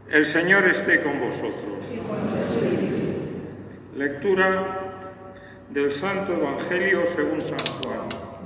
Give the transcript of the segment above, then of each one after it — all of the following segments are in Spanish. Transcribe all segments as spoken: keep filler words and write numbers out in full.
El Señor esté con vosotros. Lectura del Santo Evangelio según San Juan.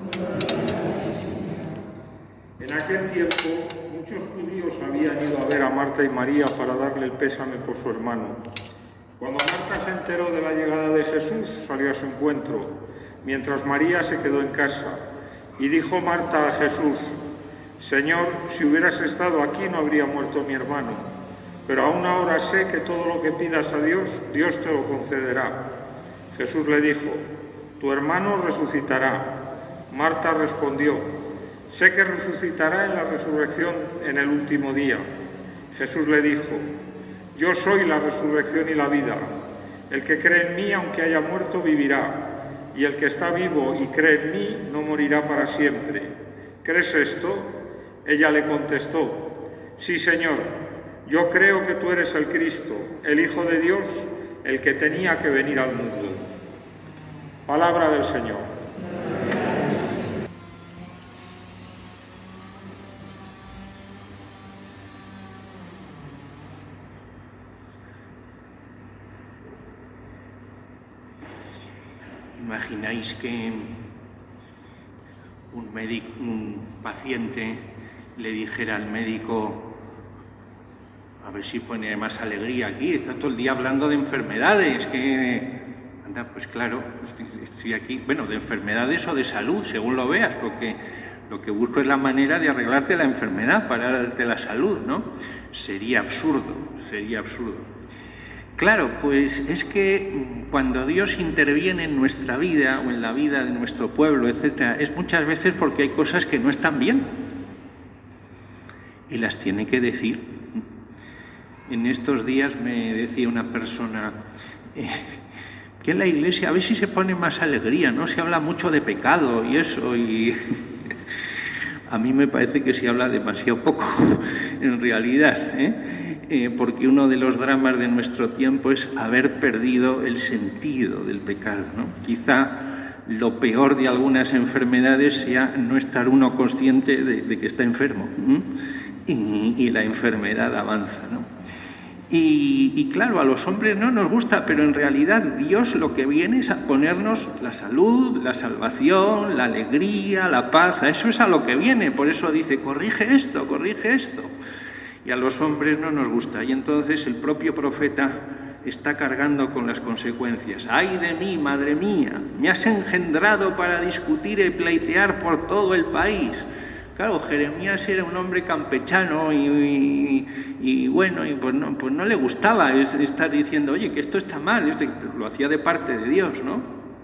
En aquel tiempo, muchos judíos habían ido a ver a Marta y María para darle el pésame por su hermano. Cuando Marta se enteró de la llegada de Jesús, salió a su encuentro, mientras María se quedó en casa. Y dijo Marta a Jesús: Señor, si hubieras estado aquí no habría muerto mi hermano. Pero aún ahora sé que todo lo que pidas a Dios, Dios te lo concederá. Jesús le dijo: tu hermano resucitará. Marta respondió: sé que resucitará en la resurrección en el último día. Jesús le dijo: yo soy la resurrección y la vida. El que cree en mí, aunque haya muerto, vivirá. Y el que está vivo y cree en mí, no morirá para siempre. ¿Crees esto? Ella le contestó: sí, Señor. Yo creo que tú eres el Cristo, el Hijo de Dios, el que tenía que venir al mundo. Palabra del Señor. ¿Imagináis que un médico, un paciente le dijera al médico: a ver si pone más alegría aquí, está todo el día hablando de enfermedades, que anda, pues claro, estoy, estoy aquí, bueno, de enfermedades o de salud, según lo veas, porque lo que busco es la manera de arreglarte la enfermedad para darte la salud, ¿no? Sería absurdo, sería absurdo. Claro, pues es que cuando Dios interviene en nuestra vida o en la vida de nuestro pueblo, etcétera, es muchas veces porque hay cosas que no están bien y las tiene que decir. En estos días me decía una persona eh, que en la iglesia a ver si se pone más alegría, no se habla mucho de pecado y eso, y a mí me parece que se habla demasiado poco en realidad, ¿eh? Eh, porque uno de los dramas de nuestro tiempo es haber perdido el sentido del pecado, ¿no? Quizá lo peor de algunas enfermedades sea no estar uno consciente de, de que está enfermo, ¿eh? y, y la enfermedad avanza, ¿no? Y, y claro, a los hombres no nos gusta, pero en realidad Dios lo que viene es a ponernos la salud, la salvación, la alegría, la paz. A eso es a lo que viene. Por eso dice: corrige esto, corrige esto. Y a los hombres no nos gusta. Y entonces el propio profeta está cargando con las consecuencias. ¡Ay de mí, madre mía! Me has engendrado para discutir y pleitear por todo el país. Claro, Jeremías era un hombre campechano y, y, y bueno, y pues no, pues no le gustaba estar diciendo: oye, que esto está mal, esto, lo hacía de parte de Dios, ¿no?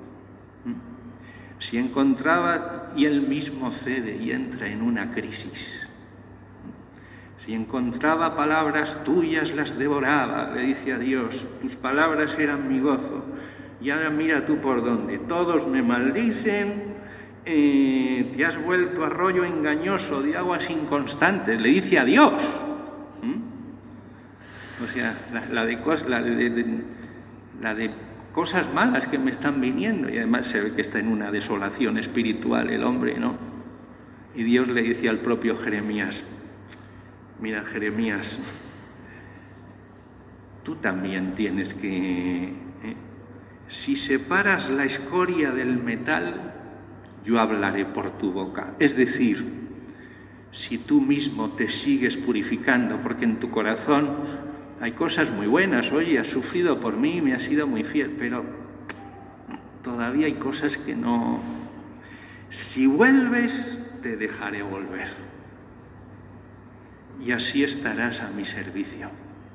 Si encontraba, y él mismo cede y entra en una crisis. Si encontraba palabras tuyas, las devoraba, le dice a Dios: tus palabras eran mi gozo, y ahora mira tú por dónde, todos me maldicen. Eh, te has vuelto arroyo engañoso de aguas inconstantes, le dice a Dios. ¿Mm? O sea, la, la, de cos, la, de, de, de, la de cosas malas que me están viniendo, y además se ve que está en una desolación espiritual el hombre, ¿no? Y Dios le dice al propio Jeremías: mira, Jeremías, tú también tienes que... ¿eh? Si separas la escoria del metal, yo hablaré por tu boca. Es decir, si tú mismo te sigues purificando, porque en tu corazón hay cosas muy buenas, oye, has sufrido por mí, me has sido muy fiel, pero todavía hay cosas que no... Si vuelves, te dejaré volver. Y así estarás a mi servicio.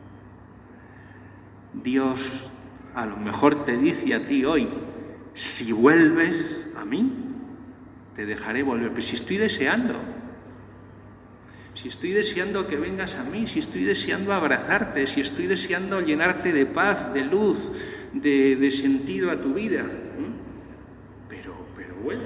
Dios a lo mejor te dice a ti hoy: si vuelves a mí, te dejaré volver. Pero si estoy deseando, si estoy deseando que vengas a mí, si estoy deseando abrazarte, si estoy deseando llenarte de paz, de luz, de, de sentido a tu vida. Pero, pero bueno.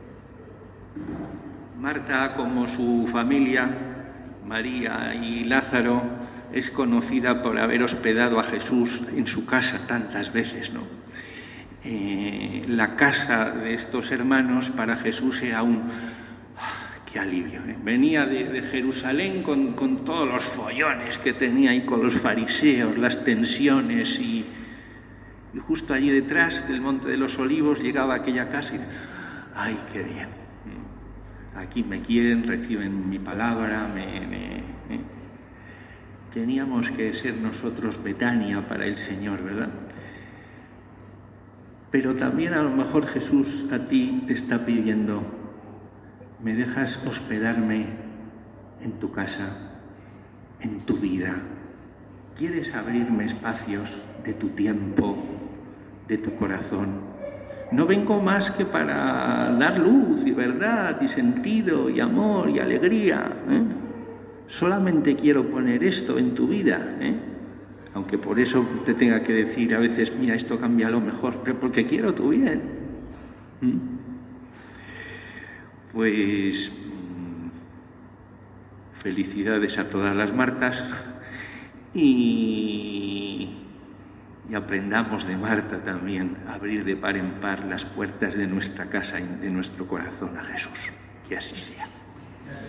Marta, como su familia, María y Lázaro, es conocida por haber hospedado a Jesús en su casa tantas veces, ¿no? Eh, la casa de estos hermanos para Jesús era un... qué alivio, ¿eh? Venía de, de Jerusalén con, con todos los follones que tenía ahí con los fariseos, las tensiones, y, y justo allí detrás del Monte de los Olivos llegaba a aquella casa y, ¡ay, qué bien! Aquí me quieren, reciben mi palabra, me, me, ¿eh? Teníamos que ser nosotros Betania para el Señor, ¿verdad? Pero también a lo mejor Jesús a ti te está pidiendo: ¿me dejas hospedarme en tu casa, en tu vida? ¿Quieres abrirme espacios de tu tiempo, de tu corazón? No vengo más que para dar luz y verdad y sentido y amor y alegría, ¿eh? Solamente quiero poner esto en tu vida, ¿eh? Aunque por eso te tenga que decir a veces: mira, esto cámbialo mejor, pero porque quiero tu bien. ¿Mm? Pues felicidades a todas las Martas y, y aprendamos de Marta también a abrir de par en par las puertas de nuestra casa y de nuestro corazón a Jesús. Que así sea.